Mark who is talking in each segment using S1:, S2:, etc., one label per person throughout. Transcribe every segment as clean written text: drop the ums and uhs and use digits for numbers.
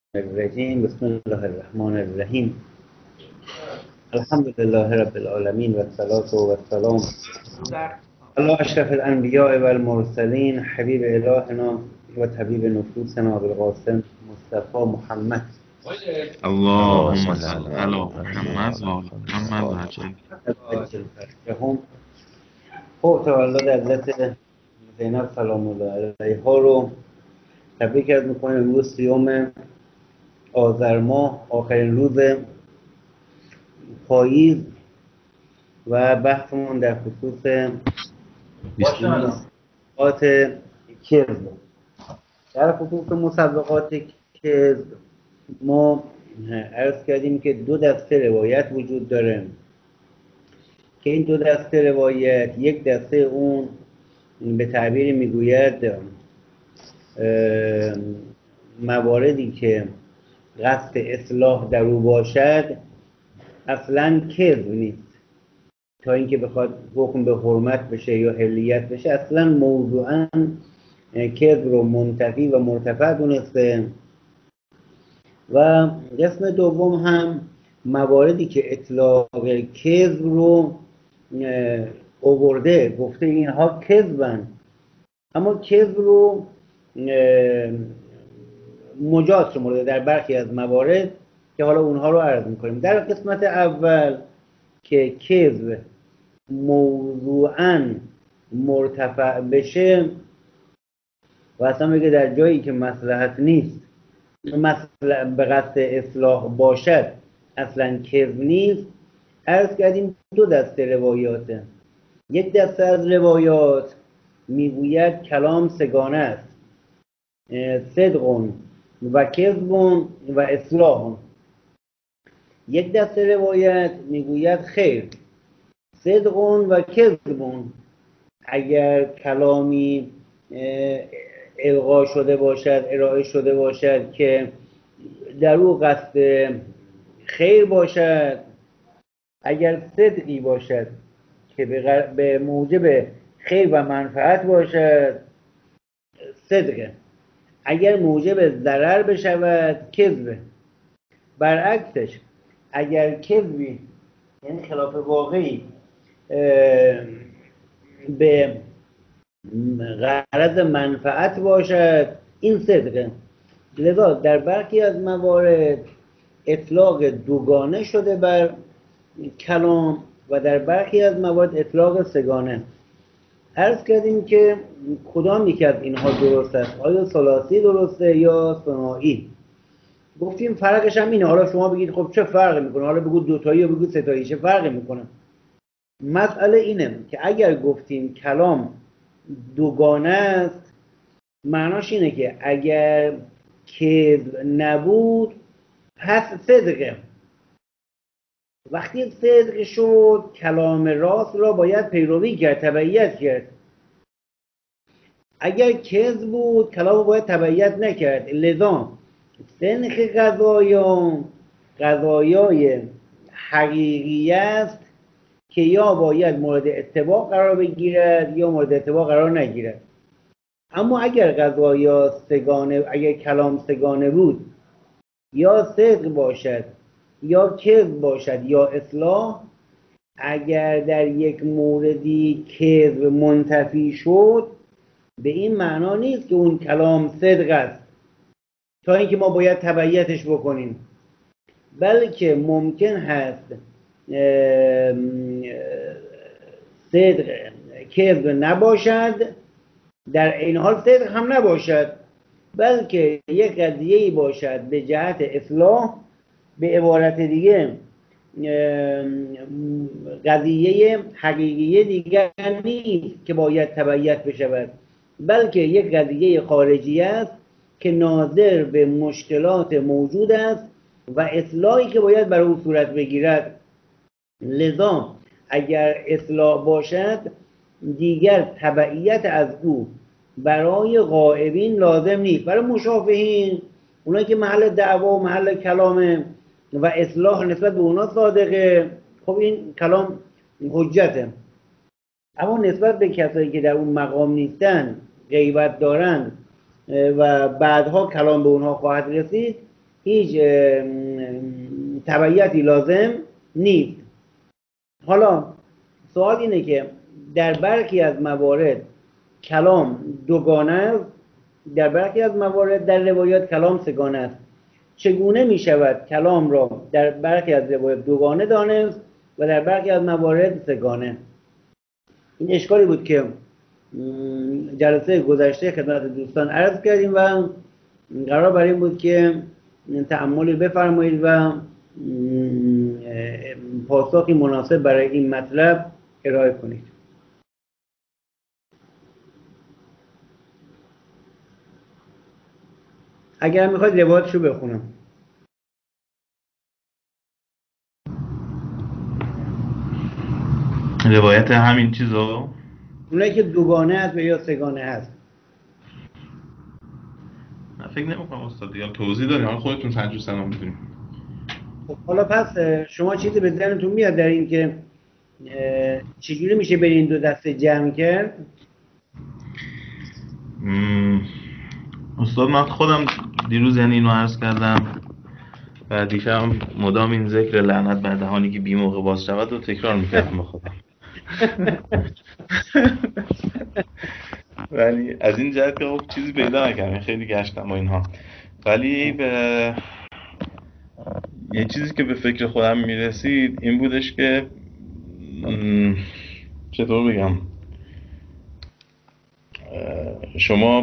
S1: الرجیم بسم الله الرحمن الرحیم الحمد لله رب العالمین و الصلاة و السلام علی اشرف الانبیاء و المرسلین حبیب الهنا و طبیب نفوسنا ابوالقاسم مصطفی محمد
S2: اللهم صل على محمد و آل محمد و عجل.
S1: عجل فرجهم. خب تولد حضرت زینب سلام الله علیها رو تبریک عرض می‌کنیم. امروز سیوم آذر ماه، آخرین روز پاییز و بحثمون در خصوص مسابقات کذب. در خصوص مسابقات کذب ما عرض کردیم که دو دسته روایت وجود داره که این دو دسته روایت، یک دسته اون به تعبیری میگوید مواردی که قصد اصلاح در او باشد اصلا کذب نیست، تا اینکه بخواد حکم به حرمت بشه یا حلیت بشه اصلا موضوعا کذب رو منتفی و مرتفع دونسته. و قسم دوم هم مواردی که اطلاق کذب رو آورده، گفته اینها کذبن، اما کذب رو مجاز شمرده در برخی از موارد که حالا اونها رو عرض میکنیم. در قسمت اول که کذب موضوعاً مرتفع بشه و اصلا بگه در جایی که مصلحت نیست مثلا به قصد اصلاح باشد اصلا کذب نیست، عرض کردیم دو دسته روایاته. یک دسته از روایات میگوید کلام سگانه است، صدق و کذب و اصلاح. یک دسته روایت میگوید خیر، صدق و کذب، اگر کلامی القا شده باشد، ارائه شده باشد که در او قصد خیر باشد، اگر صدقی باشد که به موجب خیر و منفعت باشد صدقه، اگر موجب ضرر بشود کذبه. برعکسش اگر کذبی یعنی خلاف واقعی به غرض منفعت باشد این صدقه. لذا در برخی از موارد اطلاق دوگانه شده بر کلام و در برخی از موارد اطلاق سگانه. عرض کردیم که کدام یکی از اینها درست است، آیا ثلاثی درسته یا ثنایی؟ گفتیم فرقش هم اینه. حالا شما بگید خب چه فرقی میکنه، حالا بگو دوتایی یا بگو ستایی، چه فرقی میکنه؟ مسئله اینه که اگر گفتیم کلام دوگانه است، معناش اینه که اگر کذب نبود پس صدقه. وقتی صدق شد کلام راست را باید پیروی کرد، تبعیت کرد. اگر کذب بود کلام را باید تبعیت نکرد. لذا سنخ قضایای حقیقی است که یا باید مورد اتباع قرار بگیرد یا مورد اتباع قرار نگیرد. اما اگر قضایا سگانه، اگر کلام سگانه بود، یا صدق باشد یا کذب باشد یا اصلاح، اگر در یک موردی کذب منتفی شد به این معنا نیست که اون کلام صدق است تا اینکه ما باید تبعیتش بکنیم، بلکه ممکن هست صدق کذب نباشد در این حال صدق هم نباشد، بلکه یک قضیه‌ای باشد به جهت اصلاح، به عبارت دیگه قضیه حقیقی دیگر نیست که باید تبعیت بشود، بلکه یک قضیه خارجی است که ناظر به مشکلات موجود است و اصلاحی که باید برای او صورت بگیرد. لذا اگر اصلاح باشد دیگر تبعیت از او برای غائبین لازم نیست. برای مشافهین، اونایی که محل دعوا و محل کلامه و اصلاح نسبت به اونا صادقه، خب این کلام حجته. اما نسبت به کسایی که در اون مقام نیستن، غیبت دارن و بعدها کلام به اونها خواهد رسید، هیچ تبعیتی لازم نیست. حالا سوال اینه که در برخی از موارد کلام دوگانه است، در برخی از موارد در روایات کلام سگانه است. چگونه می شود کلام را در برخی از روایات دوگانه دانست و در برخی از موارد سگانه؟ این اشکالی بود که جلسه گذشته خدمت دوستان عرض کردیم و قرار بر این بود که تأملی بفرمایید و پاسخی مناسب برای این مطلب ارائه کنید. اگر میخواید روایتشو بخونم.
S2: روایت همین چیزو؟
S1: اونایی که دوگانه هست و یا سگانه هست.
S2: من فکر نمی‌کنم استاد دیگه توضیح داریم، حالا خودتون ترجمه سلام می‌کنید.
S1: خب حالا پس شما چیزی به ذهنتون میاد در این که چجوری میشه بین این دو دسته جمع کرد؟
S2: استاد من خودم دیروز یعنی اینو عرض کردم و دیشب مدام این ذکر لعنت بر دهانی که بی موقع باز شود رو تکرار میکردم با خودم. ولی از این جهت که خب چیزی پیدا نکردم، خیلی گشتم و اینها، ولی به یه چیزی که به فکر خودم میرسید این بودش که چطور بگم، شما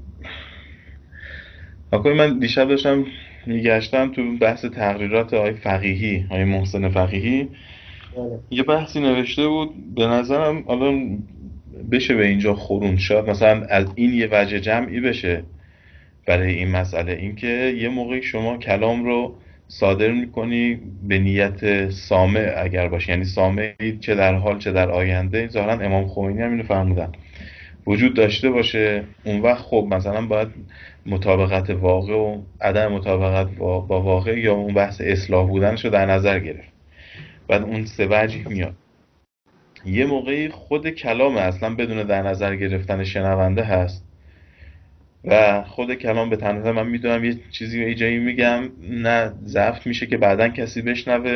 S2: آقای من دیشب داشتم میگشتم تو بحث تقریرات آقای فقیهی، آقای محسن فقیهی، یه بحثی نوشته بود به نظرم الان بشه به اینجا خوروند، شاید مثلا از این یه وجه جمعی بشه برای این مسئله، اینکه یه موقعی شما کلام رو صادر میکنی به نیت سامع اگر باشه، یعنی سامعی چه در حال چه در آینده، ظاهرا امام خمینی هم اینو فرمودن، وجود داشته باشه، اون وقت خب مثلا باید مطابقت واقع و عدم مطابقت با واقع یا اون بحث اصلاح بودنش رو در نظر گرفت. بعد اون سه وجه میاد. یه موقعی خود کلام اصلا بدون در نظر گرفتن شنونده هست و خود کلام به تنهایی من میدونم یه چیزی یه جایی میگم نه ضبط میشه که بعدن کسی بشنوه،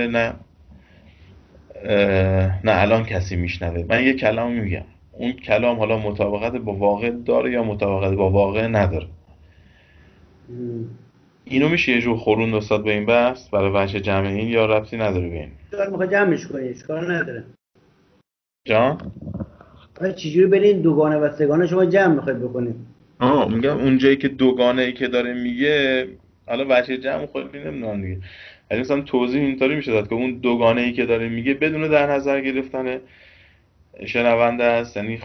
S2: نه الان کسی میشنوه، من یه کلام میگم، اون کلام حالا مطابقت با واقع داره یا مطابقت با واقع نداره. اینو میشه یه جور خوروند استاد به این بحث برای وجه جمع این، یا ربطی نداره به این؟
S1: دار میخواد جمعش کنی، اشکال نداره.
S2: جان؟
S1: چجوری بین این دوگانه و سگانه شما جمع میخواید بکنید؟
S2: میگم اونجایی که دوگانه ای که داره میگه، حالا وجه جمع خیلی نمیدونم دیگه، یعنی مثلا توضیح اینطوری میشه داد که اون دوگانه ای که داره میگه بدون در نظر گرفتن شنونده است، یعنی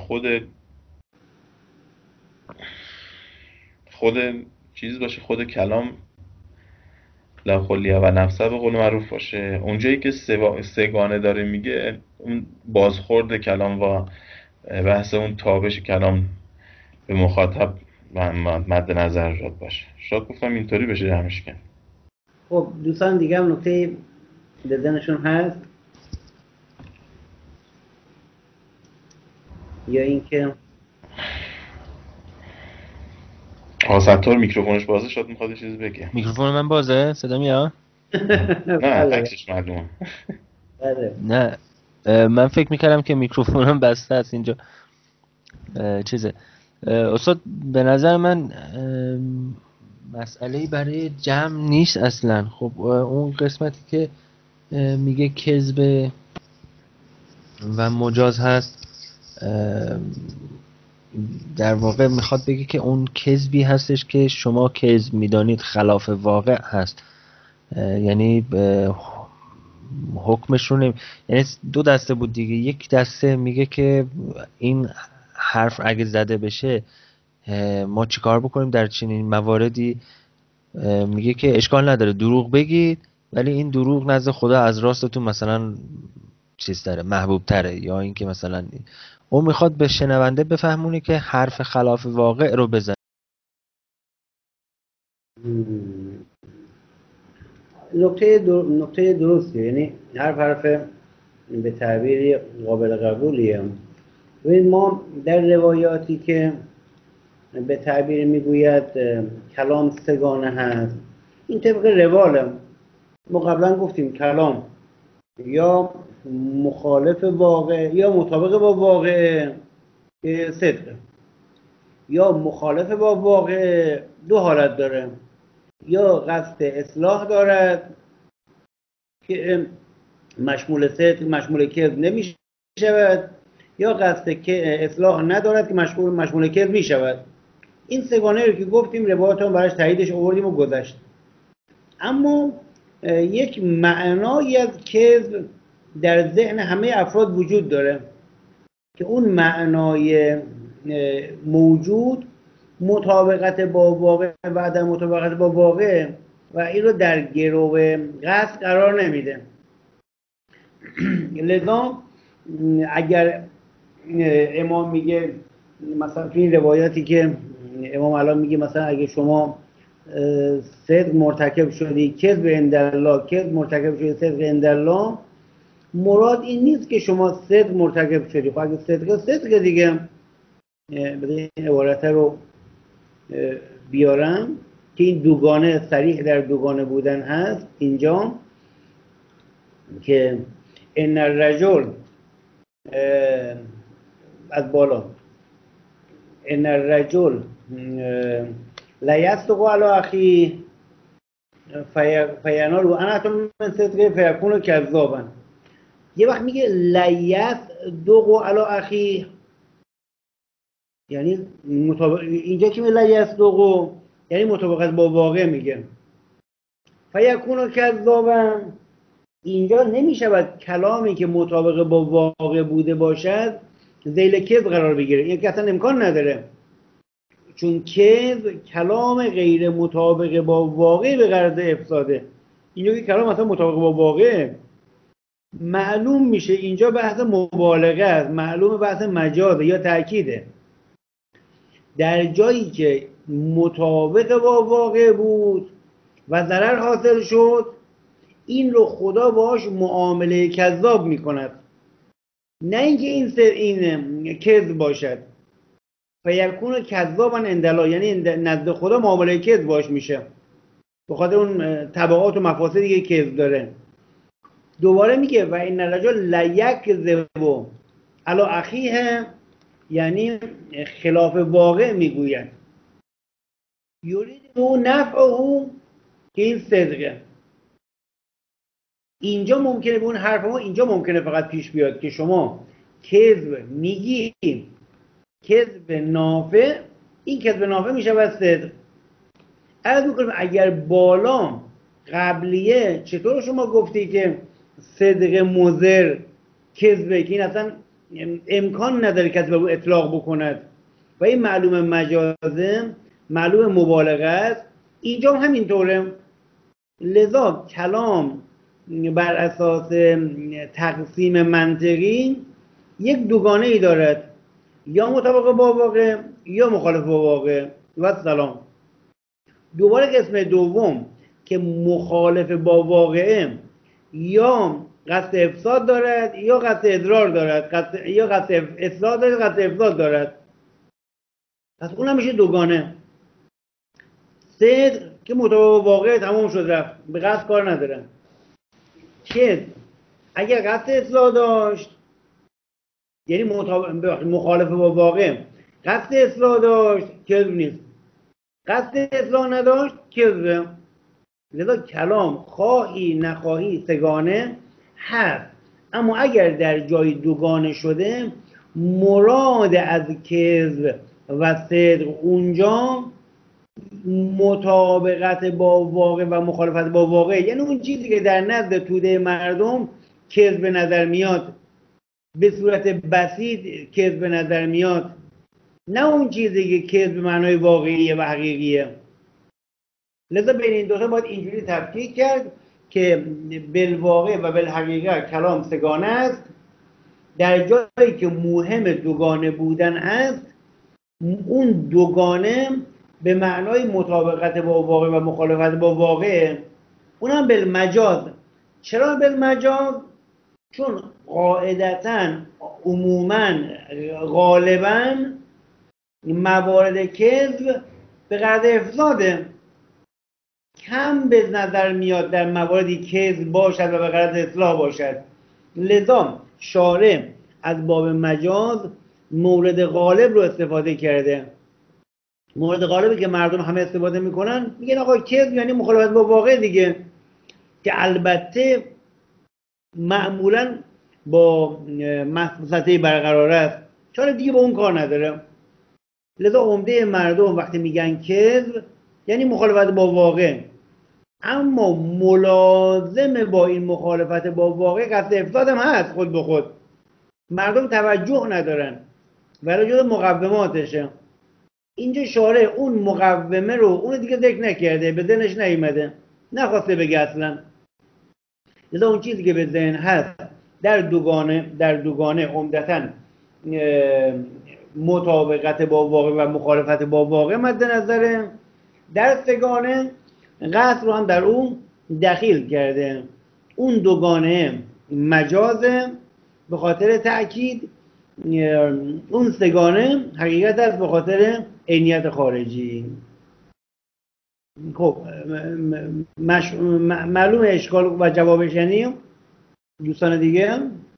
S2: خود چیز باشه، خود کلام لخلیه و نفسه به قول معروف باشه. اونجایی که سگانه داره میگه، اون بازخورد کلام و بحث اون تابش کلام به مخاطب مد نظر داشته باشه. شاید گفتم اینطوری بشه جمعش کرد.
S1: خب دوستان دیگه هم نکته به ذهنشون هست یا اینکه
S2: ستار میکروفونش بازه، شاید میخواد یه چیزی بگه.
S3: میکروفون من بازه؟ صدا میاد؟
S2: نه عکسش معلومه.
S3: نه من فکر میکردم که میکروفونم بسته است اینجا. چیزه استاد به نظر من مسئله‌ای برای جمع نیست اصلا. خب اون قسمتی که میگه کذب و مجاز هست، در واقع میخواد بگه که اون کذبی هستش که شما کذب میدانید خلاف واقع هست، یعنی حکمش رو یعنی دو دسته بود دیگه. یک دسته میگه که این حرف اگه زده بشه ما چیکار بکنیم در چنین مواردی. میگه که اشکال نداره دروغ بگید، ولی این دروغ نزد خدا از راستتون مثلا چیز داره، محبوب تره، یا اینکه مثلا اون میخواد به شنونده بفهمونه که حرف خلاف واقع رو بزن.
S1: نکته درستیه، یعنی حرف به تعبیری قابل قبولیه. ببین ما در روایاتی که به تعبیر میگوید کلام سگانه هست، این طبق رواله. ما قبلا گفتیم کلام یا مخالف واقع یا مطابق با واقع صدقه، یا مخالف با واقع دو حالت داره، یا قصد اصلاح دارد که مشمول صدق مشمول کذب نمی شود، یا قصد اصلاح ندارد که مشمول کذب می شود. این سگانه رو که گفتیم روایات هم براش تاییدش آوردیم و گذشت. اما یک معنایی از کذب در ذهن همه افراد وجود داره که اون معنای موجود مطابقت با واقع و عدم مطابقت با واقع و این رو در گرو قصد قرار نمیده. لذا اگر امام میگه مثلا تو این روایاتی که امام الان میگه مثلا اگه شما صدق مرتکب شدی کذب عند الله، کذب مرتکب شدی صدق عند الله، مراد این نیست که شما صدق مرتکب شدی. خب اگه صدق دیگه بذارید این عبارت رو بیارم که این دوگانه صریح در دوگانه بودن هست اینجا که ان الرجل از بالا ان الرجل لا يصدق على اخيه فینال انا من صدقه فیکون کذابا. یه وقت میگه لا يصدق على اخيه، یعنی اینجا که لا يصدق یعنی مطابقت با واقع میگه. فیکون کذابا اینجا نمیشود کلامی که مطابق با واقع بوده باشد ذیل کذب قرار بگیره. این که اصلا امکان نداره، چون کذب کلام غیر مطابق با واقع به غرض افساده. اینجا که کلام اصلا مطابق با واقع معلوم میشه اینجا بحث مبالغه است، معلوم بحث مجازه یا تأکیده. در جایی که مطابق با واقع بود و ضرر حاصل شد این رو خدا باش معامله کذاب میکند، نه اینکه این کذب باشد. فیکون کذابا عند الله یعنی نزد خدا معامله کذب باش میشه به خاطر اون تبعات و مفاسدی که کذب داره. دوباره میگه و ان الرجل لا یکذب علی اخیه، یعنی خلاف واقع میگوید. یرید او نفعه که این صدقه. اینجا ممکنه به اون حرف ما اینجا ممکنه فقط پیش بیاد که شما کذب میگی کذب نافع، این کذب نافع میشه و صدق. عرض میکنیم اگر بالا قبلیه چطور شما گفتی که صدق مضر کذبه که این اصلا امکان نداره کسی به اون اطلاق بکند و این معلوم مجازه معلوم مبالغه است، اینجا هم همینطوره. لذا کلام بر اساس تقسیم منطقی یک دوگانه ای دارد، یا مطابق با واقع یا مخالف با واقع و سلام. دوباره قسم دوم که مخالف با واقعه یا قصد افساد دارد یا قصد اضرار دارد، یا قصد اصلاح دارد قصد افساد دارد، پس اون هم میشه دوگانه. صدق که مطابق با واقع تمام شد رفت، به قصد کار نداره. کذب اگر قصد اصلاح داشت یعنی مخالف با واقع، قصد اصلاح داشت کذب نیست، قصد اصلاح نداشت کذبه. لذا کلام خواهی نخواهی سگانه هست، اما اگر در جای دوگانه شده مراد از کذب و صدق اونجا مطابقت با واقع و مخالفت با واقع، یعنی اون چیزی که در نزد توده مردم کذب نظر میاد به صورت بسیط کذب نظر میاد، نه اون چیزی که کذب معنای واقعیه و حقیقیه. لذا بین این دوتا باید اینجوری تفکیک کرد که بالواقع و بالحقیقه کلام سگانه است. در جایی که مهم دوگانه بودن است اون دوگانه به معنای مطابقت با واقع و مخالفت با واقع، اونم بالمجاز. چرا بالمجاز؟ چون قاعدتاً عموماً غالباً موارد کذب به غرض افساده. کم به نظر میاد در مواردی کذب باشد و به غرض اصلاح باشد. لذا شارع از باب مجاز مورد غالب رو استفاده کرده. مورد غالبی که مردم همه استفاده میکنن، میگن آقا کذب یعنی مخالفت با واقع دیگه، که البته معمولا با مسطحه برقرار است، چاره دیگه با اون کار نداره. لذا عمده مردم وقتی میگن کذب یعنی مخالفت با واقع، اما ملازم با این مخالفت با واقع قصد افساد هم هست. خود به خود مردم توجه ندارن ولی جز مقوماتشه. اینجا شارع اون مقومه رو اون دیگه ذکر نکرده، به ذهنش نیومده، نخواسته بگه اصلا. لذا اون چیزی که به ذهن هست در دوگانه عمدتاً مطابقت با واقع و مخالفت با واقع مد نظره. در سگانه قصد رو هم در اون دخیل کرده. اون دوگانه مجازه به خاطر تأکید، اون سگانه حقیقت است به خاطر عینیت خارجی. خب معلوم اشکال و جوابش یعنی دوستان دیگه.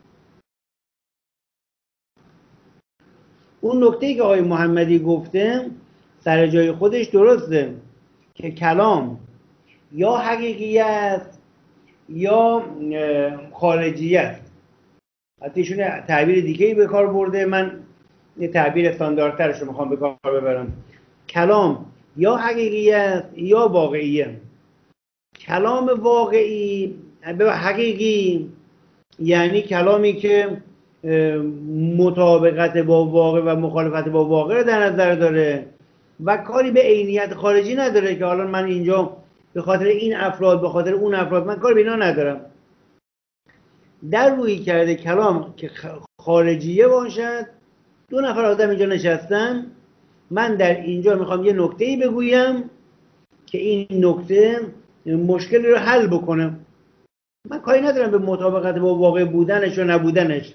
S1: اون نکته‌ای که آقای محمدی گفته سر جای خودش درسته که کلام یا حقیقیت یا خارجیت. حتی ایشون تعبیر دیگه‌ای به کار برده، من یه تعبیر استانداردترش رو میخوام به کار ببرم. کلام یا حقیقیت یا واقعیه. کلام واقعی حقیقی یعنی کلامی که مطابقت با واقع و مخالفت با واقع رو در نظر داره و کاری به عینیت خارجی نداره که حالا من اینجا به خاطر این افراد به خاطر اون افراد، من کاری به اینا ندارم. در روی کرده کلام که خارجیه باشد، دو نفر آدم اینجا نشستن، من در اینجا میخوام یه نکته‌ای بگویم که این نکته مشکلی رو حل بکنه، من کاری ندارم به مطابقت با واقع بودنش و نبودنش.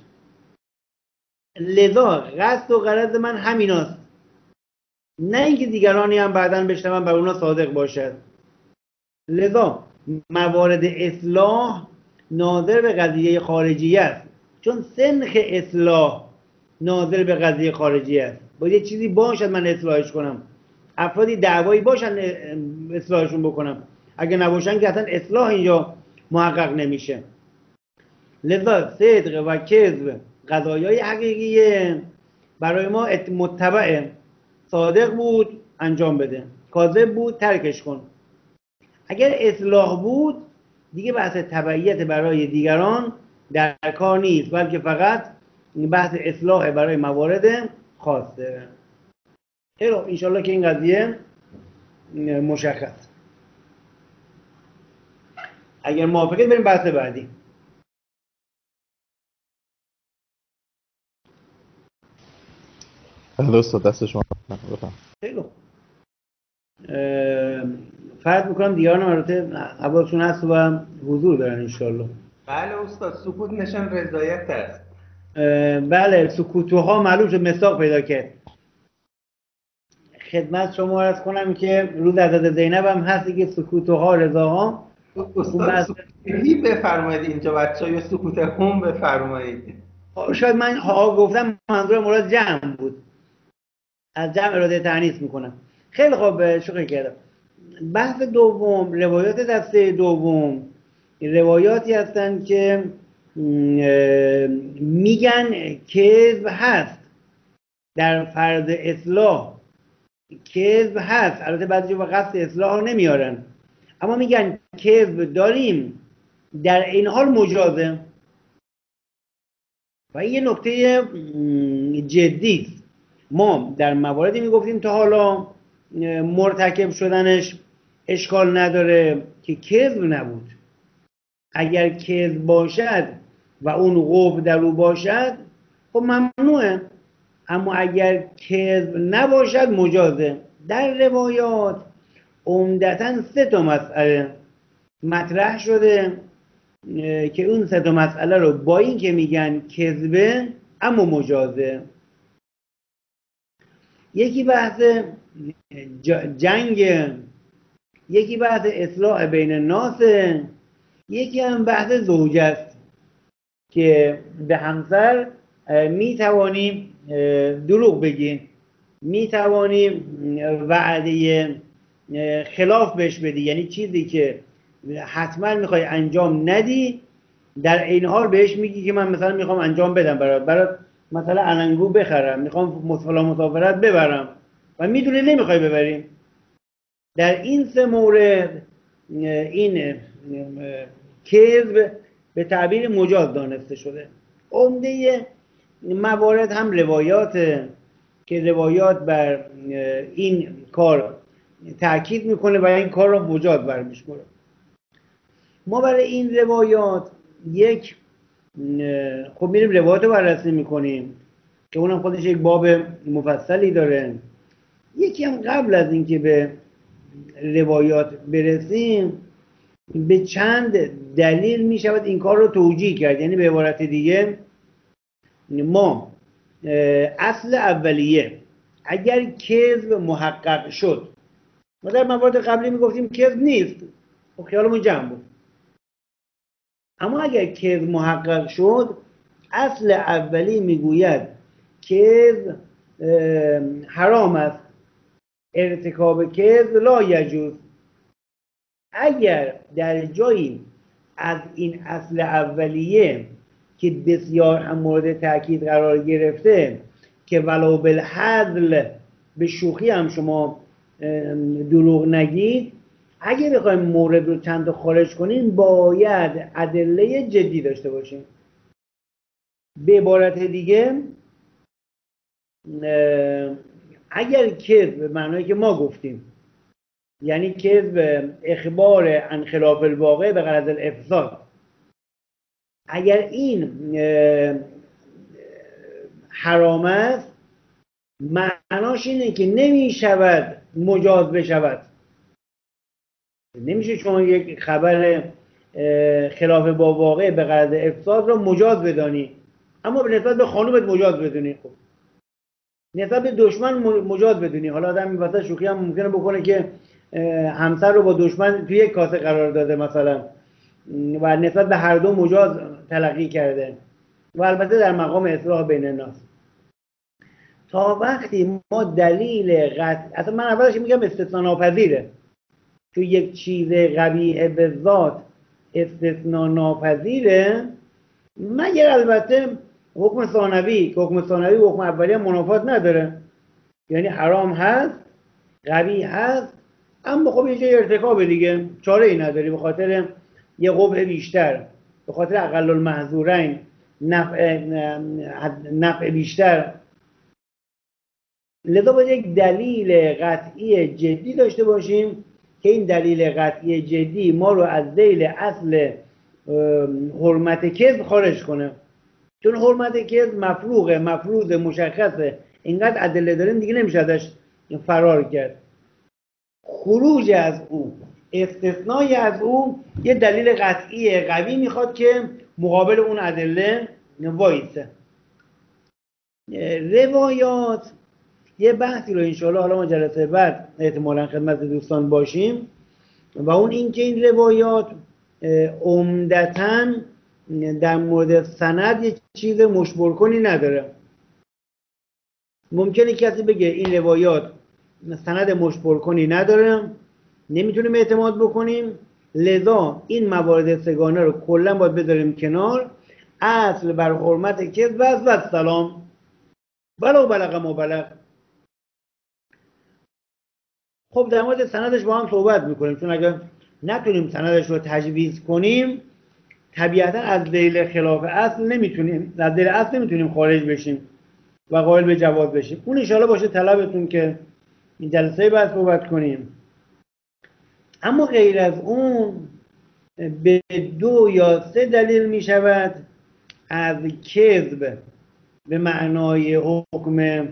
S1: لذا قصد و غرض من همیناست، نه اینکه دیگرانی هم بعداً بشنون بر اونا صادق باشد. لذا موارد اصلاح ناظر به قضیه خارجی است، چون سنخ اصلاح ناظر به قضیه خارجی است. باید یه چیزی باشد من اصلاحش کنم، افرادی دعوایی باشن اصلاحشون بکنم، اگه نباشن که اصلا اصلاح اینجا محقق نمیشه. لذا صدق و کذب قضایای حقیقیه، برای ما متبعه. صادق بود انجام بده، کاذب بود ترکش کن. اگر اصلاح بود دیگه بحث تبعیت برای دیگران در کار نیست، بلکه فقط بحث اصلاح برای موارد خاصه. خیلی خوب، انشالله که این قضیه مشخص. اگر موافقید بریم بحث بعدی.
S2: بله استاد، دست شما. بفرمایید.
S1: خیلی خوب. فرض میکنم دیگران البته حواسشون هست و حضور دارن انشالله.
S4: بله استاد، سکوت نشان رضایت است.
S1: بله، سکوتوها معلوم شد مصداق پیدا کرد. خدمت شما عرض کنم که روز حضرت زینب هم هستی که سکوتوها رضاها.
S4: استاد سکوتی بفرمایید اینجا بچه‌ها، یا سکوت هم بفرمایید.
S1: شاید من ها گفتم منظور مراد جمع بود، از جمع اراده تأنیث میکنم. خیلی خوب، شکر کردم. بحث دوم، روایات دسته دوم روایاتی هستند که میگن کذب هست در فرض اصلاح، کذب هست، البته بعضی وقت قصد اصلاح رو نمیارن، اما میگن کذب داریم در این حال مجازه. و این یه نکته جدی است. ما در مواردی میگفتیم تا حالا مرتکب شدنش اشکال نداره که کذب نبود. اگر کذب باشد و اون قوف در او باشد خب ممنوعه، اما اگر کذب نباشد مجازه. در روایات عمدتاً 3 مسئله مطرح شده که اون 3 مسئله رو با این که میگن کذبه اما مجازه. یکی بحث جنگ یکی بحث اصلاح بین الناس، یکی هم بحث زوجه است که به همسر می توانیم دروغ بگیم، می توانیم وعده خلاف بهش بدی، یعنی چیزی که حتما میخوای انجام ندی در این حال بهش میگی که من مثلا میخوام انجام بدم برات مثلا علنگو بخرم، میخوام مسافرت ببرم و میدونی نمیخوای ببریم. در این سه مورد این کذب به تعبیر مجاز دانسته شده. عمده موارد هم روایات که روایات بر این کار تأکید میکنه و این کار را مجاز برمی‌داره. ما برای این روایات یک خب میریم روایات رو بررسی میکنیم که اونم خودش یک باب مفصلی داره. یکی هم قبل از اینکه به روایات برسیم به چند دلیل میشود این کار رو توجیه کرد. یعنی به عبارت دیگه ما اصل اولیه اگر کذب محقق شد، ما در موارد قبلی میگفتیم کذب نیست، خب خیالمون جمع بود، اما اگر کذب محقق شد اصل اولی میگوید کذب حرام است، ارتکاب کذب لا یجوز. اگر در جایی از این اصل اولیه که بسیار هم مورد تأکید قرار گرفته که ولو بالحذل، به شوخی هم شما دروغ نگید، اگه بخوایم مورد رو چند تا خارج کنیم باید ادله جدی داشته باشیم. به عبارت دیگه اگر کذب به معنایی که ما گفتیم، یعنی کذب اخبار عن خلاف الواقع به غرض الافساد، اگر این حرام است معناش اینه که نمی شود مجاز بشود. نمیشه شما یک خبر خلاف با واقع به غرض افساد را مجاز بدانی اما به نسبت به خانومت مجاز بدونی، خب نسبت به دشمن مجاز بدونی. حالا آدم این واسه شوخی هم ممکنه بکنه که همسر رو با دشمن توی یک کاسه قرار داده مثلا و نسبت به هر دو مجاز تلقی کرده و البته در مقام اصلاح بین الناس. تا وقتی ما دلیل قطع، اصلا من اولش میگم استثناء ناپذیره، تو یک چیز قبیح به ذات استثناء ناپذیره، مگر البته حکم ثانوی که حکم ثانوی و حکم اولیه منافات نداره، یعنی حرام هست قبیح هست اما خب یه جای ارتکاب دیگه چاره ای نداری، به خاطر یه قبح بیشتر، به خاطر اقل المحظورین نفع بیشتر، لذا باید یک دلیل قطعی جدی داشته باشیم که این دلیل قطعی جدی ما رو از ذیل اصل حرمت کذب خارج کنه. چون حرمت کذب مفروغه، مفروض مشخصه، اینقدر ادله داریم دیگه نمیشه ازش فرار کرد. خروج از او، استثنای از او یه دلیل قطعی قوی میخواد که مقابل اون ادله وایسه. روایات یه بحثی رو انشاءالله حالا ما جلسه بعد احتمالاً خدمت دوستان باشیم و اون این که این روایات عمدتاً در مورد سند یه چیز مشبر کنی نداره. ممکنه کسی بگه این روایات سند مشبر کنی نداره، نمیتونیم اعتماد بکنیم، لذا این موارد سگانه رو کلا باید بذاریم کنار، اصل بر حرمت کذب است و السلام ولو بلغ ما بلغ. خب در مورد سندش با هم صحبت میکنیم، چون اگر نتونیم سندش رو تجویز کنیم طبیعتا از ذیل خلاف اصل نمیتونیم، از ذیل اصل نمیتونیم خارج بشیم و قائل به جواز بشیم. اون انشاءالله باشه طلبتون که این جلسه بعد صحبت کنیم. اما غیر از اون به 2 یا 3 دلیل میشود از کذب به معنای حکم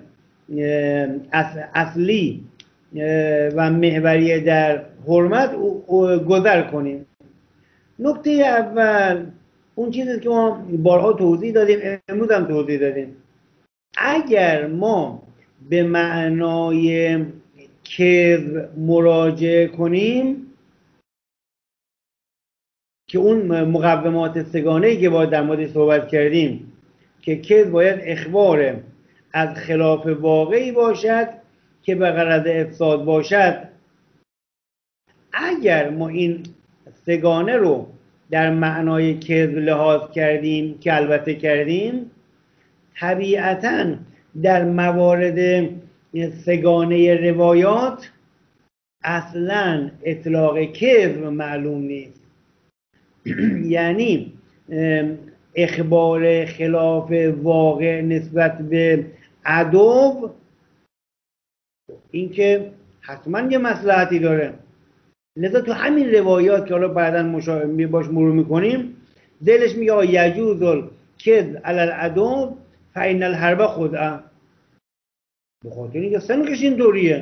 S1: اصلی و محوری در حرمت گذر کنیم. نکته اول اون چیزی که ما بارها توضیح دادیم، امروز هم توضیح دادیم، اگر ما به معنای کذب مراجعه کنیم که اون مقومات سگانه‌ای که باید در موردش صحبت کردیم که کذب باید اخبار از خلاف واقعی باشد که به غرض افساد باشد. اگر ما این سگانه رو در معنای کذب لحاظ کردیم که البته کردیم، طبیعتاً در موارد سگانه روایات اصلاً اطلاق کذب معلوم نیست. یعنی اخبار خلاف واقع نسبت به عدو، این که حتما یه مصلحتی داره. لذا تو همین روایات که حالا بعداً باش مرور میکنیم، دلش میگه یجوز الکذب علی العدو فإن الحرب خدعه. به خاطر اینکه سنخش اینطوریه،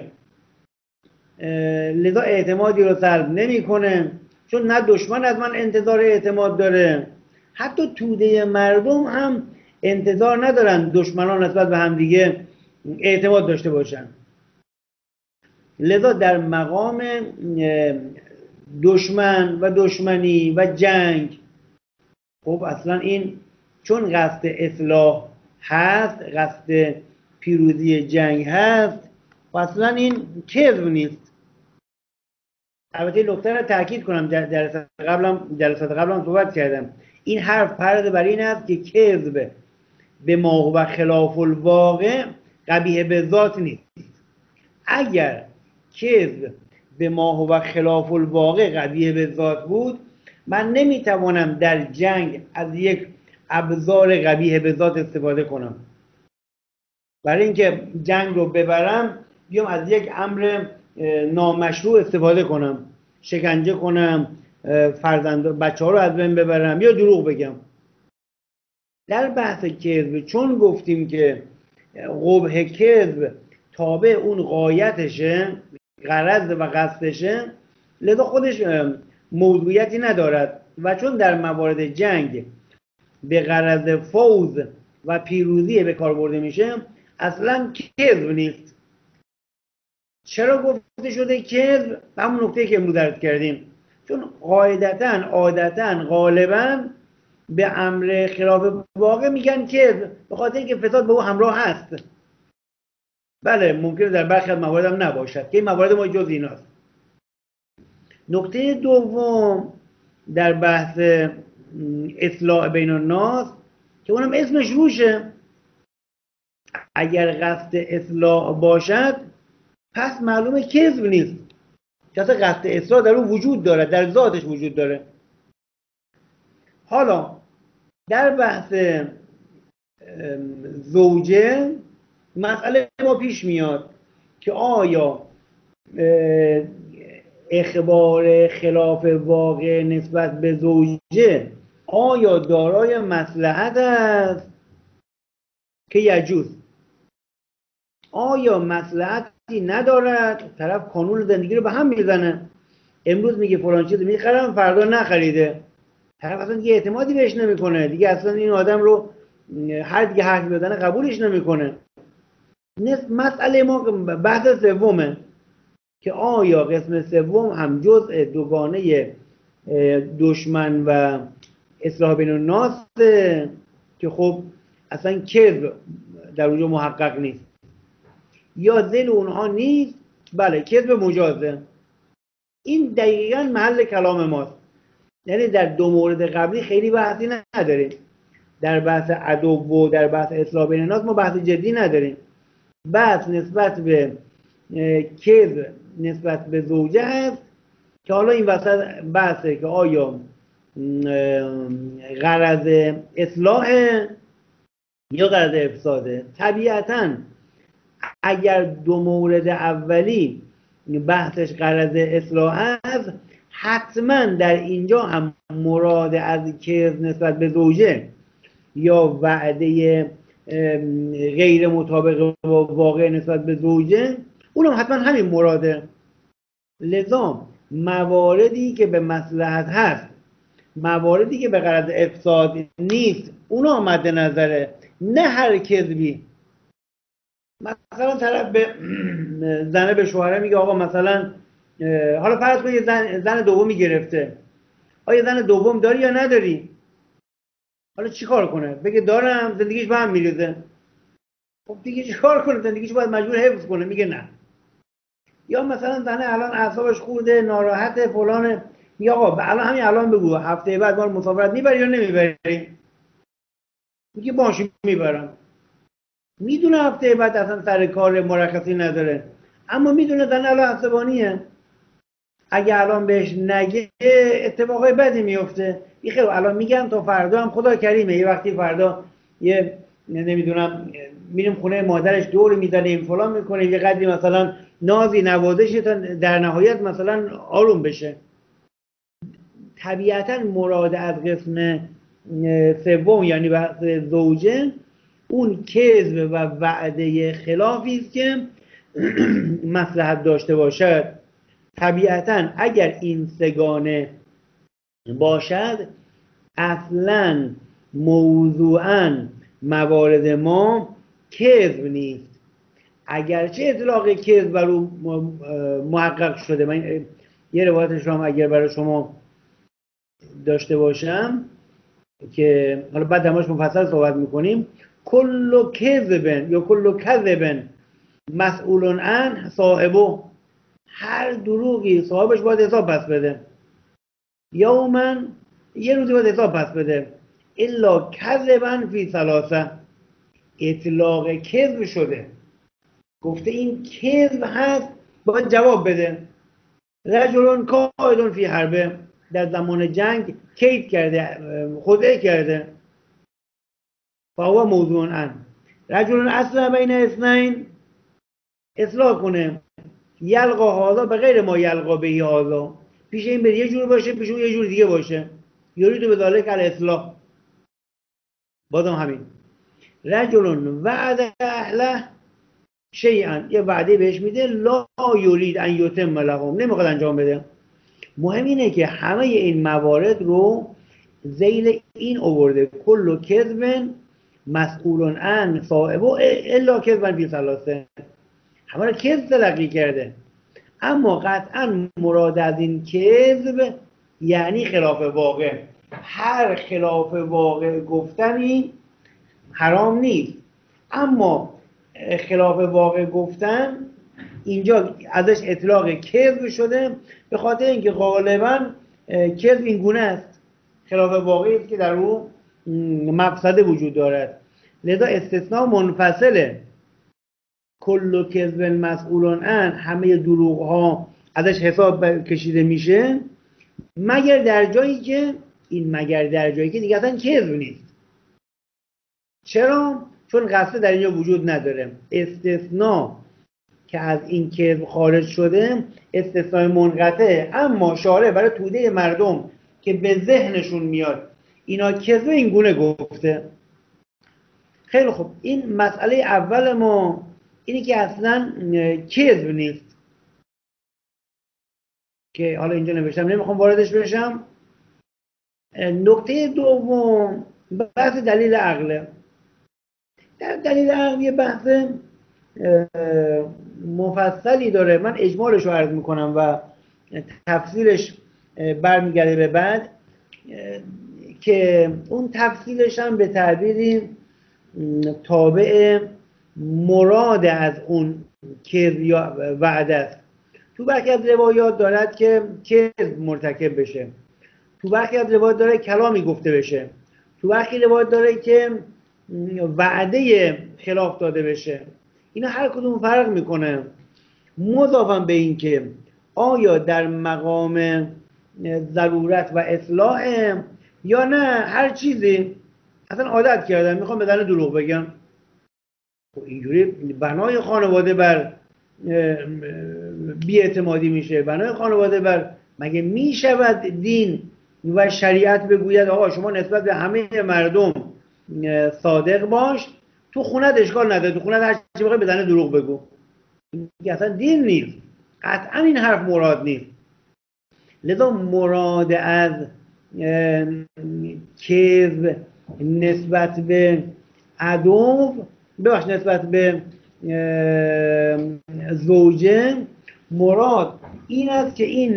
S1: لذا اعتمادی رو سلب نمیکنه، چون نه دشمن از من انتظار اعتماد داره، حتی توده مردم هم انتظار ندارن دشمنان نسبت به همدیگه اعتماد داشته باشن. لذا در مقام دشمن و دشمنی و جنگ، خب اصلا این چون قصد اصلاح هست، قصد پیروزی جنگ هست، و اصلا این کذب نیست. البته این نکته رو تاکید کنم، جلسات قبلم صحبت کردم، این حرف پرده بر این است که کذب به ما هو خلاف الواقع قبیح به ذات نیست. اگر کذب به ما هو خلاف الواقع قبیح به ذات بود، من نمیتوانم در جنگ از یک ابزار قبیح به ذات استفاده کنم. برای اینکه جنگ رو ببرم بیام از یک امر نامشروع استفاده کنم، شکنجه کنم، بچه‌ها رو از بین ببرم یا دروغ بگم. در بحث کذب چون گفتیم که قبح کذب تابع اون غایتشه، غرض و قصدشه، لذا خودش موضوعیتی ندارد و چون در موارد جنگ به غرض فوز و پیروزی به کار برده میشه، اصلا کذب نیست. چرا گفته شده کذب؟ همون نکته که امروز عرض کردیم، چون قاعدتاً عادتاً غالباً به امر خلاف واقع میگن کذب، به خاطر اینکه فساد به او همراه هست. بله ممکنه در برخی از موارد هم نباشد که این موارد ما جز ایناست. نکته دوم در بحث اصلاح بین الناس که اونم اسمش روشه، اگر قصد اصلاح باشد پس معلومه کذب نیست، که اصلا قصد اصلاح در او وجود داره، در ذاتش وجود داره. حالا در بحث زوجه مسئله ما پیش میاد که آیا اخبار خلاف واقع نسبت به زوجه آیا دارای مصلحت است که یجوز، آیا مصلحتی ندارد، طرف کانون زندگی رو به هم میزنه، امروز میگه فلان چیز میخرم فردا نخریده، طرف اصلا دیگه اعتمادی بهش نمیکنه، دیگه اصلا این آدم رو هر دیگه حرف بزنه قبولش نمیکنه. مسئله ما بحث سومه که آیا قسم سوم هم جزء دوگانه دشمن و اصلاح بین الناس که خب اصلا کذب در اونجا محقق نیست، یا ذل اونها نیست، بله کذب مجازه. این دقیقاً محل کلام ماست. یعنی در دو مورد قبلی خیلی بحثی نداریم، در بحث عدو و در بحث اصلاح بین الناس ما بحث جدی نداریم. بحث نسبت به کذب نسبت به زوجه هست که حالا این وسط بحثه که آیا غرض اصلاح یا غرض افساده. طبیعتاً اگر دو مورد اولی بحثش غرض اصلاح است، حتما در اینجا هم مراد از کذب نسبت به زوجه یا وعده غیر مطابق با واقع نسبت به زوجه، اونم حتما همین مراده. لذا مواردی که به مصلحت هست، مواردی که به غرض افساد نیست، اونا مد نظره، نه هر کذبی. مثلا طرف به زنه به شوهره میگه آقا مثلا حالا فرض کنید زن دومی گرفته، آیا زن دوم داری یا نداری؟ حالا چی کار کنه؟ بگه دارم، زندگیش به هم میریزه. خب دیگه چی کار کنه؟ زندگیش باید مجبور حفظ کنه. میگه نه. یا مثلا زن الان اعصابش خورده، ناراحته، فلانه، میگه آقا الان الان بگو هفته بعد ما مسافرت میبری یا نمیبری؟ میگه باشه میبرم. میدونه هفته بعد اصلا سر کار مرخصی نداره، اما میدونه زن الان عصبانیه. اگه الان بهش نگه اتفاقای بدی میفته. خیلی الان میگم تا فردا هم خدا کریمه، یه وقتی فردا یه نمیدونم میریم خونه مادرش دور میزنیم فلان میکنیم، یه قدری مثلا نازی نوازشی تا در نهایت مثلا آروم بشه. طبیعتا مراد از قسم سوم یعنی بحث زوجه اون کذب و وعده خلافی است که مصلحت داشته باشد. طبیعتا اگر این سگانه باشد اصلا موضوعا موارد ما کذب نیست، اگرچه اطلاق کذب بر او محقق شده. من یه روایتش رو اگر برای شما داشته باشم که حالا بعد دماش مفصل صحبت میکنیم. کل کذبن یا کل کذبن مسئولون عن صاحبه، هر دروغی صاحبش باید حساب پس بده. یوما، یه روزی باید حساب پس بده. الا کذبن فی ثلاثه، اطلاق کذب شده، گفته این کذب هست باید جواب بده. رجلون قائدون فی حربه، در زمان جنگ کید کرده، خدعه کرده. فهو موضوع عن. رجلون اصلا بین اثنین، اصلاح کنه. یلقا هذا به غیر ما یلقا به هذا، پیش این بره یه جور باشه، پیش اون یه جور دیگه باشه. یریدو به ذالک الاصلاح، بازم همین. رجلون وعد اهله شیئا، یه وعده بهش میده، لا یرید ان یتم لهم، نمیخواد انجام بده. مهم اینه که همه این موارد رو ذیل این آورده کل کذب مسئولون عن صاحبه الا کذبا فی ثلاثه، همه رو کذب تلقی کرده. اما قطعا مراد از این کذب یعنی خلاف واقع. هر خلاف واقع گفتنی حرام نیست، اما خلاف واقع گفتن اینجا ازش اطلاق کذب شده به خاطر اینکه غالبا کذب این گونه است، خلاف واقعی است که در او مفسده وجود دارد. لذا استثناء منفصله. کل کذب مسئولون عن، همه دروغ ها ازش حساب کشیده میشه، مگر در جایی که دیگه اصلا کذب نیست. چرا؟ چون قصد در اینجا وجود نداره. استثناء که از این کذب خارج شده استثناء منقطعه، اما شارع برای توده مردم که به ذهنشون میاد اینا کذب این گونه گفته. خیلی خوب، این مسئله اول ما اینی که اصلا کذب نیست، که حالا اینجا نوشتم نمیخوام واردش بشم. نکته دوم بحث دلیل عقله. در دلیل عقل یه بحث مفصلی داره، من اجمالش رو عرض میکنم و تفصیلش برمیگرده به بعد، که اون تفصیلش هم به تعبیری تابع مراد از اون کذب یا وعده است. تو برخی از روایات دارد که کذب مرتکب بشه، تو برخی از روایات داره کلامی گفته بشه، تو برخی روایات داره که وعده خلاف داده بشه. اینا هر کدوم فرق میکنه، مضافاً به این که آیا در مقام ضرورت و اصلاح یا نه هر چیزی اصلا عادت کردن میخوام به زن دروغ بگم. اینجوری بنای خانواده بر بی‌اعتمادی میشه، بنای خانواده بر، مگه میشود دین و شریعت بگوید آقا شما نسبت به همه مردم صادق باش، تو خونت اشکال نداره، تو خونت هر چی بخوای به زن دروغ بگو؟ این اصلا دین نیست، قطعا این حرف مراد نیست. لذا مراد از کذب نسبت به عدو، نسبت به زوجه، مراد این است که این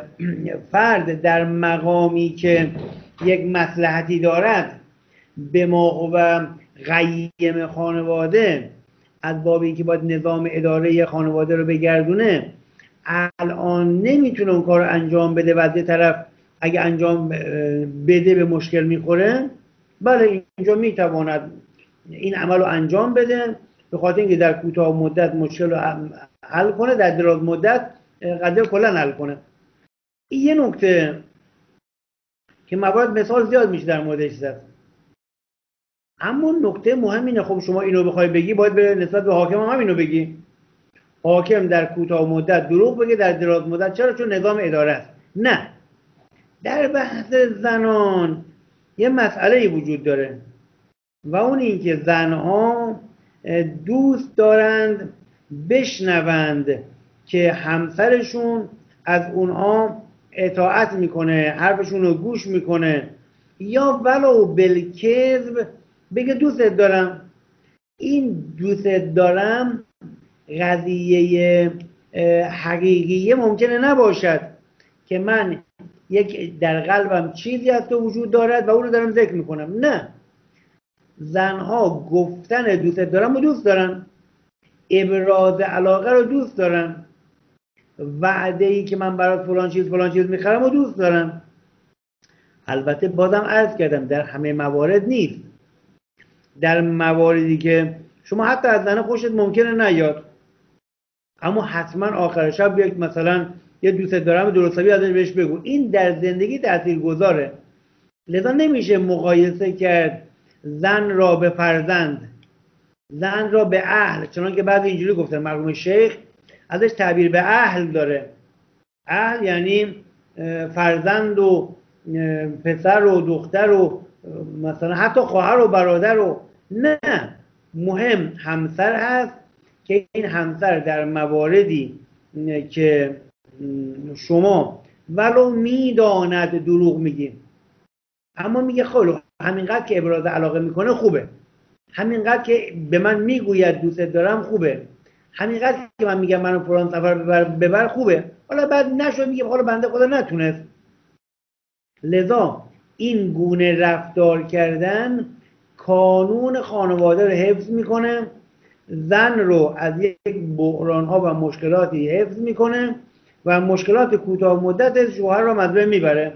S1: فرد در مقامی که یک مصلحتی دارد به ما و قیم خانواده، از باب اینکه باید نظام اداره خانواده رو بگردونه، الان نمیتونه اون کار رو انجام بده و از یه طرف اگه انجام بده به مشکل میخوره، بله اینجا میتواند این عمل رو انجام بده به خاطر اینکه در کوتاه مدت مشکل رو حل کنه، در دراز مدت قضیه کلا حل کنه. این یه نکته که موارد مثال زیاد میشه در موردش زد. اما نکته مهم اینه خب شما اینو بخوای بگی باید به نسبت به حاکم هم اینو بگی. حاکم در کوتاه مدت دروغ بگه، در دراز مدت چرا؟ چون نظام اداره است. نه، در بحث زنان یه مسئله وجود داره و اون این که زنها دوست دارند بشنوند که همسرشون از اونها اطاعت میکنه، حرفشون رو گوش میکنه، یا ولو بالکذب بگه دوستت دارم. این دوستت دارم قضیه حقیقیه ممکنه نباشد که من یک در قلبم چیزی از تو وجود دارد و اون رو دارم ذکر میکنم. نه، زنها گفتن دوستت دارم رو دوست دارن، ابراز علاقه رو دوست دارن، وعده ای که من برات فلان چیز میخرم رو دوست دارن. البته بازم عرض کردم در همه موارد نیست. در مواردی که شما حتی از زن خوشت ممکنه نیاد اما حتما آخر شب بیاید مثلا یه دوستت دارم درستابی ازش بهش بگو، این در زندگی تاثیرگذاره. لذا نمیشه مقایسه کرد زن را به فرزند، زن را به اهل، چنان که بعد اینجوری گفتن مرحوم شیخ ازش تعبیر به اهل داره. اهل یعنی فرزند و پسر و دختر و مثلا حتی خواهر و برادر و نه، مهم همسر هست که این همسر در مواردی که شما ولو میداند دروغ میگی اما میگه خیلی همینقدر که ابراز علاقه میکنه خوبه، همینقدر که به من میگوید دوستت دارم خوبه، همینقدر که من میگم منو فلان سفر ببر خوبه، حالا بعد نشد میگه حالا بنده خدا نتونست. لذا این گونه رفتار کردن کانون خانواده رو حفظ میکنه، زن رو از یک بحران ها و مشکلاتی حفظ میکنه و مشکلات کوتاه مدت شوهر رو از بین میبره.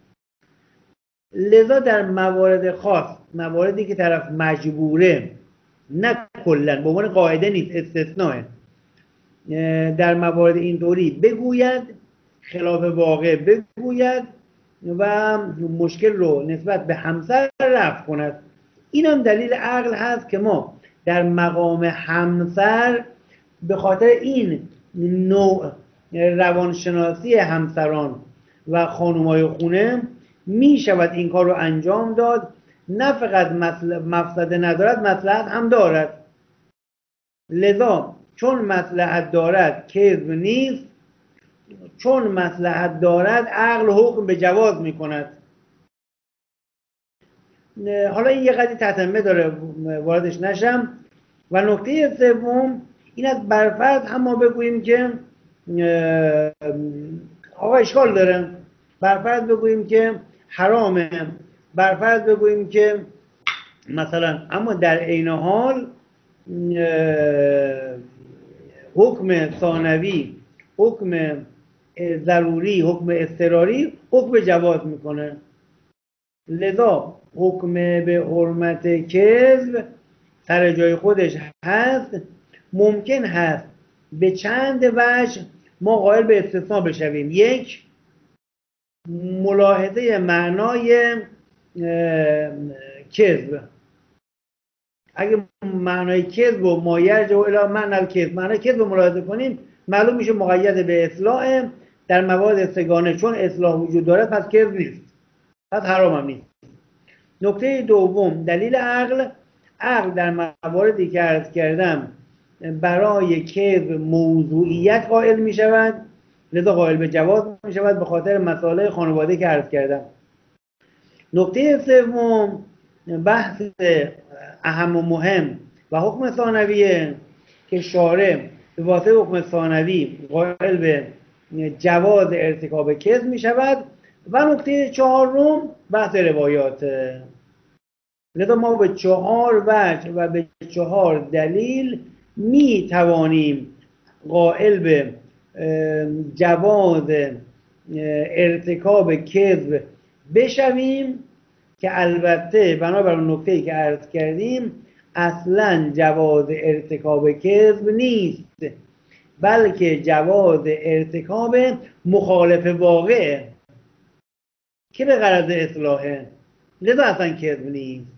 S1: لذا در موارد خاص، مواردی که طرف مجبوره، نه کلا به عنوان قاعده نیست، استثناء، در موارد اینطوری بگوید، خلاف واقع بگوید و مشکل رو نسبت به همسر رفع کند. این هم دلیل عقل هست که ما در مقام همسر به خاطر این نوع روانشناسی همسران و خانمای خونه می شود این کار رو انجام داد. نه فقط مفسده ندارد، مصلحت هم دارد. لذا چون مصلحت دارد کذب نیست، چون مصلحت دارد عقل حکم به جواز می کند. حالا این یه قضیه تتمه داره واردش نشم. و نکته سوم این از برفرض هم ما بگوییم که آقا اشکال داره، برفرض بگوییم که حرامه، برفرض بگوییم که مثلا، اما در عین حال حکم ثانوی، حکم ضروری، حکم اضطراری حکم جواز میکنه. لذا حکم به حرمت کذب سر جای خودش هست. ممکن هست به چند وجه ما قائل به استثناء بشویم. یک، ملاحظه معنای کذب. اگه معنای کذب و ما یرجع الی معنی الکذب، معنای کذب رو ملاحظه کنیم معلوم میشه مقید به اصلاح در موارد سگانه. چون اصلاح وجود داره پس کذب نیست، پس حرام هم نیست. نکته دوم دلیل عقل. عقل در مواردی که عرض کردم برای کذب موضوعیت قائل می شود، لذا قائل به جواز می شود به خاطر مسائل خانواده که عرض کردم. نکته سوم بحث اهم و مهم و حکم ثانویه که شارع به واسطه حکم ثانوی قائل به جواز ارتکاب کذب می شود. و نکته چهارم بحث روایات. لذا ما به 4 وجه و به 4 دلیل می توانیم قائل به جواز ارتکاب کذب بشویم که البته بنابر اون نکته‌ای که عرض کردیم اصلا جواز ارتکاب کذب نیست، بلکه جواز ارتکاب مخالف واقع که به غرض اصلاحه، لذا اصلا کذب نیست.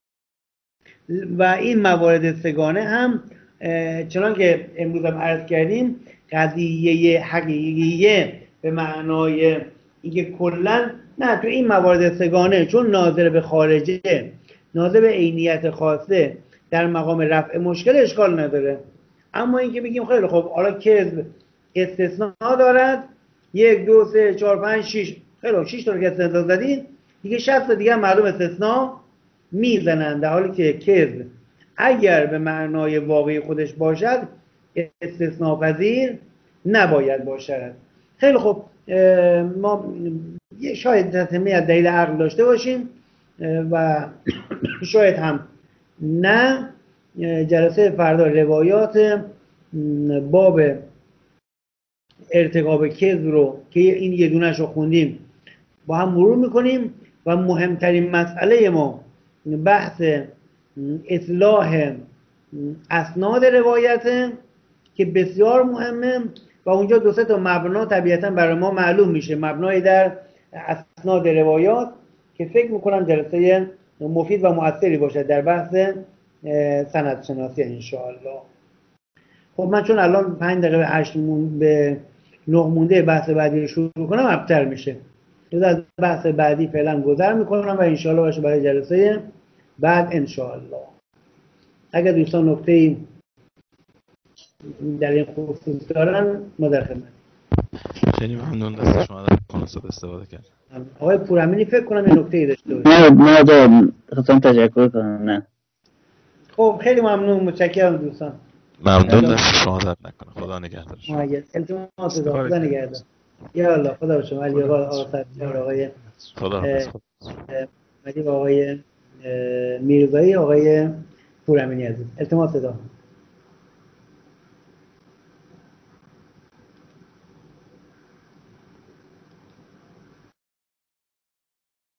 S1: و این موارد سگانه هم چنان که امروز هم عرض کردیم قضیه حقیقیه به معنای اینکه کلا نه تو این موارد سگانه چون ناظر به خارجه، ناظر به عینیت خاصه، در مقام رفع مشکل اشکال نداره. اما اینکه بگیم خیلی خب حالا کذب استثناء دارد 1 2 3 4 5 6 خیلی 6 تا که استثناء زدین دیگه 60 تا دیگه معلوم استثناء میزنند، در حالی که کذب اگر به معنای واقعی خودش باشد استثناء پذیر نباید باشد. خیلی خب ما شاید تسمه از دلیل عقل داشته باشیم و شاید هم نه. جلسه فردا روایات باب ارتکاب کذب رو که این یه دونش رو خوندیم با هم مرور میکنیم و مهمترین مسئله ما بحث اصلاح اسناد روایت که بسیار مهمه و اونجا 2 3 تا مبنا طبیعتا برای ما معلوم میشه، مبنای در اسناد روایات که فکر میکنم جلسه مفید و مؤثری باشه در بحث سندشناسی انشاءالله. خب من چون الان 5 دقیقه به 8 به 9 مونده بحث بعدی رو شروع کنم ابتر میشه، از بحث بعدی فعلا گذر میکنم و انشاءالله باشه برای جلسه بعد انشاءالله. اگر دوستان نکته‌ای در این خصوص دارن ما در خدمت.
S2: خیلی ممنون دست شما در مناسب استفاده کرد.
S1: آقای پورامینی فکر کنم یه نکته‌ای داشته باشه.
S5: نه خواستم تشکر کنم. نه
S1: خب خیلی ممنون، متشکرم دوستان.
S2: ممنون دست شما درد نکنه. خدا نگهدار شما.
S1: التماس خدا نگهدار. یا الله خدا به شما. علی آقا ستار، آقای
S2: خدا حافظ.
S1: آقای میرزایی، آقای پورامینی عزیز. التماس